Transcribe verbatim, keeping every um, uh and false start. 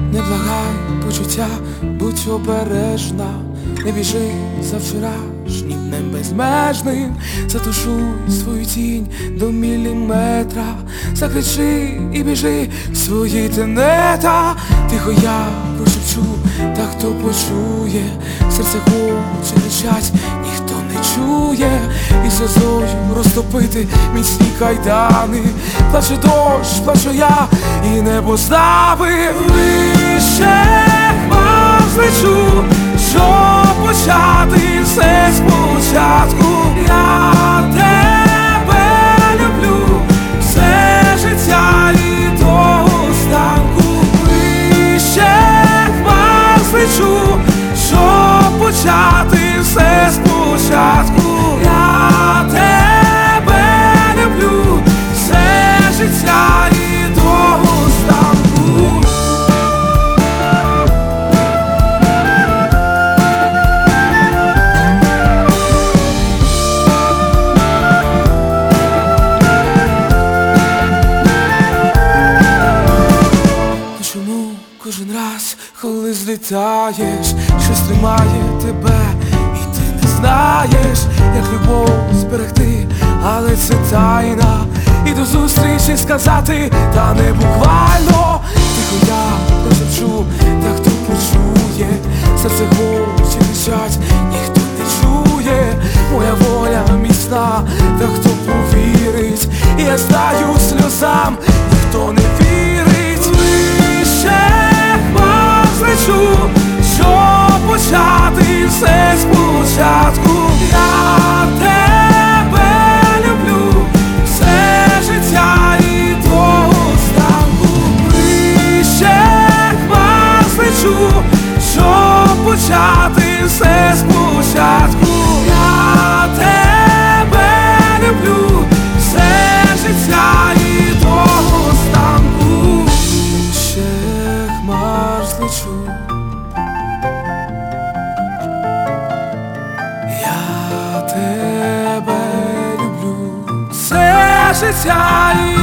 Не благай почуття, будь обережна, не біжи за вчорашнім днем безмежним. Затушуй свою тінь до міліметра, закричи і біжи в свої тенета. Тихо я прошепчу, та хто почує, серце хоче кричать, ніхто не чує. І сльозою розтопити міцні кайдани. Плаче дощ, плачу я, і небо ставив вище хмар злечу, щоб почати все спочатку. Я тебе люблю все життя і до останку. Вище хмар злечу, щоб почати все спочатку. Я тебе люблю все життя і до останку. Чому кожен раз, коли злітаєш, щось тримає тебе, і ти не знаєш, як любов зберегти, але це тайна. І до зустрічі сказати, та не буквально. Тихо я прошепчу, та хто почує, серце хоче кричать, ніхто не чує. Моя воля міцна, та хто повірить, і я знаю сльозам, ніхто не вірить. Вище хмар злечу, щоб почати все спочатку. Я тебе люблю все життя і до останку. Вище хмар злечу, щоб почати все спочатку. Я тебе люблю все життя і до останку. Вище хмар злечу, я тебе люблю все життя і